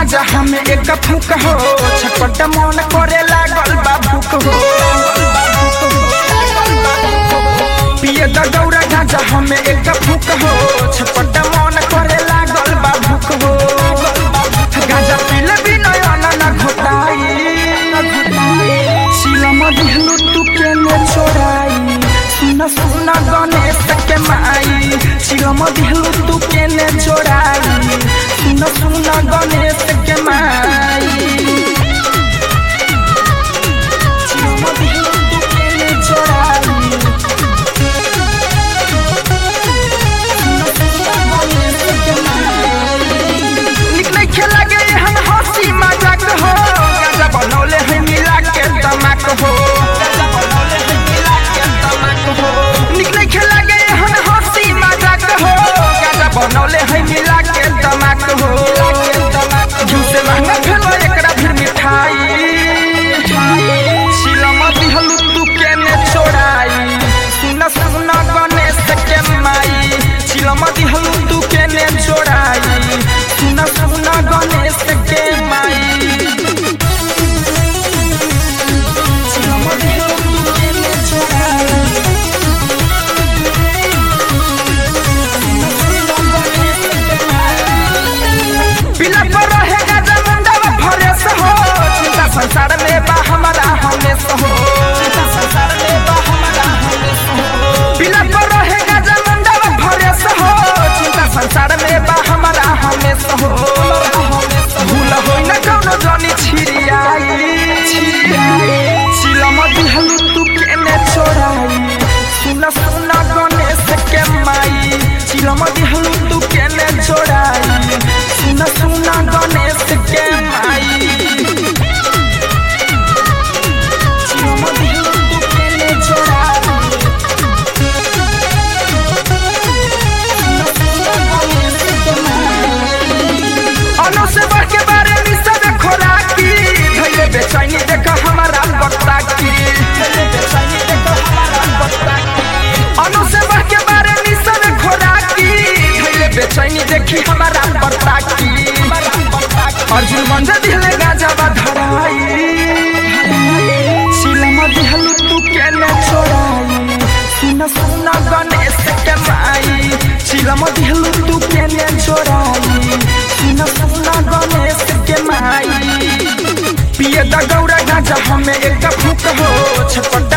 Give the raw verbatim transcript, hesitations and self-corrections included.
गांजा हमें एक फूक हो छटपट मन करे लागल बा भूख हो पिए द गौरा गांजा हमें एक फूक हो छटपट मन करे लागल बा भूख हो गांजा पीले भी नयन न घोटाई सीलम दिहलू तू केने छोड़ाई सुना सुना गणेश के माई सीलम दिहलू तू केने छोड़ाई सुना सुना गणेश के माई सीलम दिहलू तू केने छोड़ाई सुना सुना गणेश के माई निक नहीं खेला गए हम हंसी मजाक हो गाजा बनौले है मिला के तमाक हो गाजा बनौले है मिला के तमाक हो निक नहीं खेला गए हम हंसी मजाक हो गाजा बनौले है मिला के तमाक हो जूसे महंगा भेलो एकरा फिर मिठाई सीलम दिहलू तू केने छोड़ाई सुना सुना गणेश के माई सीलम दिहलू तू केने छोड़ाई सुना सुना गणेश के माई सीलम दिहलू तू केने छोड़ाई पिला पर रहेगा जमुंडा भरे से हो चिंता संसार में बा हमारा हमेशा हो चिंता संसार में बा हमारा हमेशा हो पिला पर रहेगा जमुंडा भरे से हो चिंता संसार में बा हमारा हमेशा हो भूल होई न कौनो जानी छिरियाई सीलम दिहलू तू केने छोड़ाई सुना सुना गणेश के माई सीलम दिहलू तू केने छोड़ाई सुना सुना गणेश के माई सीलम दिहलू तू केने छोड़ाई सुना सुना गणेश के माई अनु से बढ़ के बारे में सब खोराकी धैले बेचैनी देखा हमारा बक्ता की धैले बेचैनी देखा हमारा बक्ता की अनु से बढ़ के बारे में सब खोराकी धैले बेचैनी देखी हमारा बक्ता की अर्जुन मंजा दिहले गाजा बा धराई सीलम दिहलू तू केने छोड़ाई सुना सुना गणेश के माई सीलम दिहलू तू केने छोड़ाई सुना सुना गणेश के माई पिए द गौरा गांजा हमें एक फूक हो छटपट